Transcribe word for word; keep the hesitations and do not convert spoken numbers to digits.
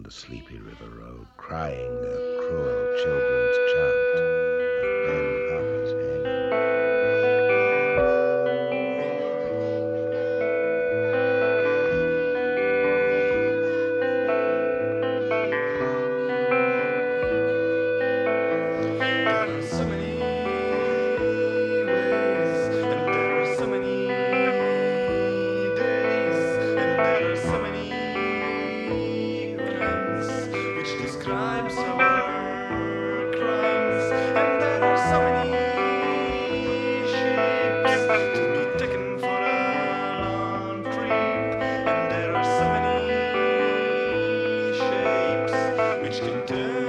the sleepy river road, crying a cruel children's chant of Ben Papa's hanging. There are so many ways, and there are so many days, and there are so many rhymes which describes our crimes, and there are so many shapes to be taken for a long trip, and there are so many shapes which can turn